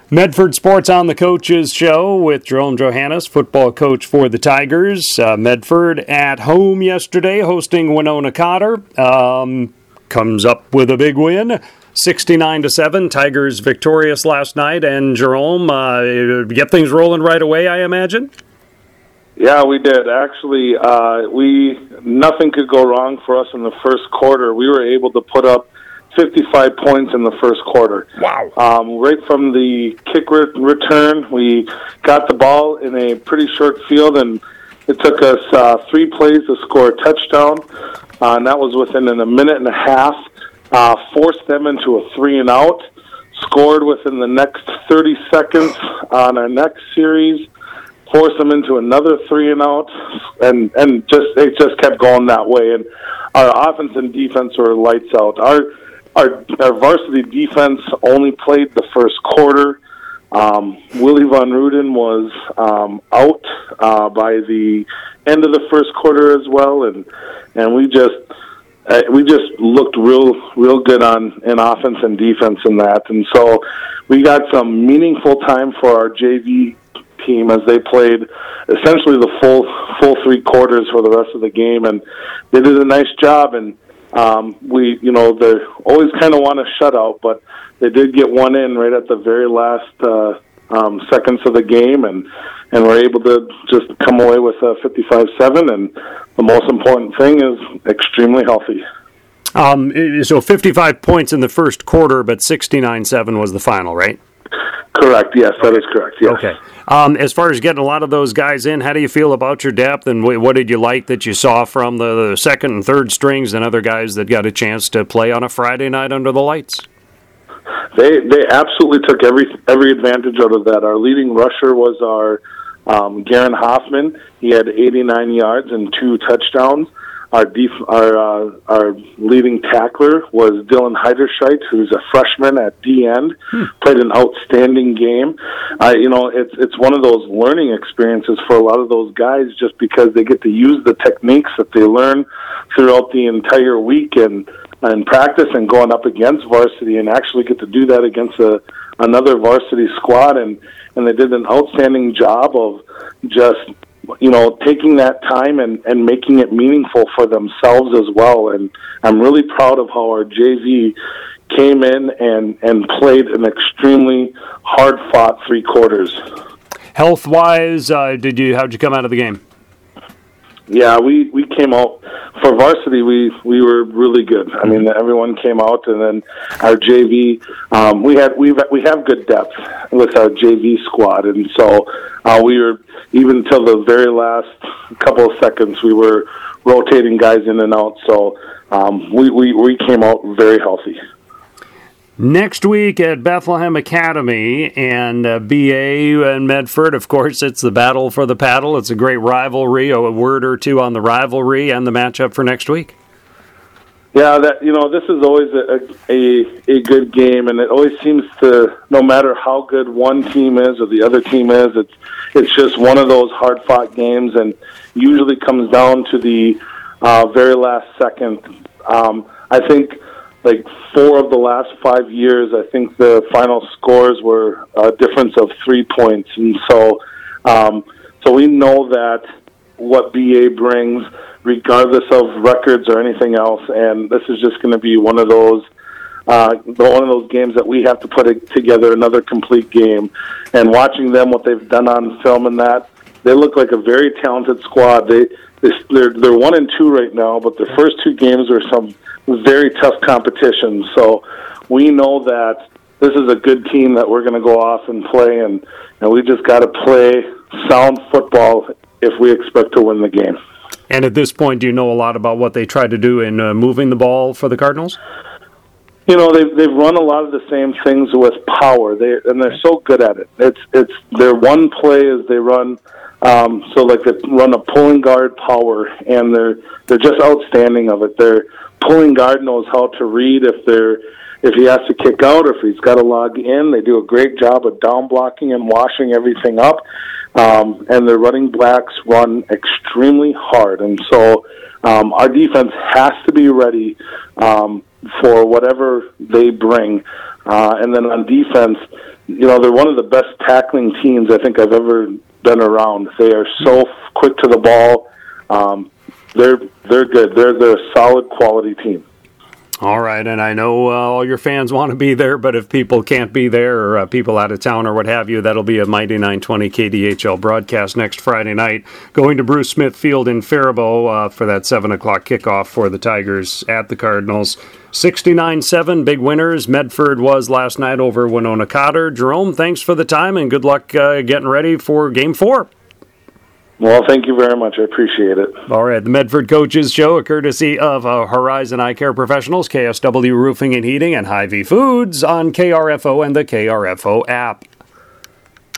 Medford Sports on the Coaches Show with Jerome Johannes, football coach for the Tigers. Medford at home yesterday, hosting Winona Cotter. Comes up with a big win, 69-7. Tigers victorious last night. And Jerome, get things rolling right away, I imagine? Yeah, we did. Actually, nothing could go wrong for us in the first quarter. We were able to put up 55 points in the first quarter. Wow. Right from the kick return, we got the ball in a pretty short field, and it took us 3 plays to score a touchdown, and that was within a minute and a half. Forced them into a 3-and-out, scored within the next 30 seconds on our next series, forced them into another 3-and-out, and it just kept going that way. And our offense and defense were lights out. Our varsity defense only played the first quarter. Willie Von Ruden was out by the end of the first quarter as well, and we just looked real good in offense and defense in that, and so we got some meaningful time for our JV team as they played essentially the full 3 quarters for the rest of the game, and they did a nice job. And they always kind of want a shutout, but they did get one in right at the very last seconds of the game, and were able to just come away with a 55-7, and the most important thing is extremely healthy. So 55 points in the first quarter, but 69-7 was the final, right? Correct, yes, that is correct, yes. Okay. As far as getting a lot of those guys in, how do you feel about your depth, and what did you like that you saw from the second and third strings and other guys that got a chance to play on a Friday night under the lights? They absolutely took every advantage out of that. Our leading rusher was our Garen Hoffman. He had 89 yards and 2 touchdowns. Our leading tackler was Dylan Heiderscheit, who's a freshman at D end. Played an outstanding game. It's one of those learning experiences for a lot of those guys, just because they get to use the techniques that they learn throughout the entire week and practice and going up against varsity, and actually get to do that against another varsity squad. And they did an outstanding job of just taking that time and making it meaningful for themselves as well. And I'm really proud of how our JV came in and played an extremely hard-fought 3 quarters. Health-wise, how'd you come out of the game? Yeah, we came out for varsity. We were really good. I mean, everyone came out, and then our JV. We have good depth with our JV squad, and so we were, even till the very last couple of seconds, we were rotating guys in and out. So we came out very healthy. Next week at Bethlehem Academy and BA and Medford, of course, it's the battle for the paddle. It's a great rivalry. A word or two on the rivalry and the matchup for next week. Yeah, this is always a good game, and it always seems to, no matter how good one team is or the other team is, it's just one of those hard-fought games, and usually comes down to the very last second. I think, like 4 of the last 5 years, I think the final scores were a difference of 3 points. And so we know that what BA brings, regardless of records or anything else, and this is just going to be one of those games that we have to put together another complete game. And watching them, what they've done on film and that, they look like a very talented squad. They're 1-2 right now, but their first 2 games were some very tough competition. So we know that this is a good team that we're going to go off and play, and we just got to play sound football if we expect to win the game. And at this point, do you know a lot about what they try to do in moving the ball for the Cardinals? They've run a lot of the same things with power. They're so good at it. It's their one play is they run. They run a pulling guard power, and they're just outstanding of it. Their pulling guard knows how to read if he has to kick out or if he's got to log in. They do a great job of down blocking and washing everything up. And their running backs run extremely hard, and so our defense has to be ready for whatever they bring. And then on defense, they're one of the best tackling teams I think I've ever been around. They are so quick to the ball. They're good. They're a solid quality team. All right, and I know all your fans want to be there, but if people can't be there or people out of town or what have you, that'll be a Mighty 920 KDHL broadcast next Friday night. Going to Bruce Smith Field in Faribault for that 7 o'clock kickoff for the Tigers at the Cardinals. 69-7, big winners. Medford was last night over Winona Cotter. Jerome, thanks for the time, and good luck getting ready for Game 4. Well, thank you very much. I appreciate it. All right, the Medford Coaches Show, a courtesy of Horizon Eye Care Professionals, KSW Roofing and Heating, and Hy-Vee Foods on KRFO and the KRFO app.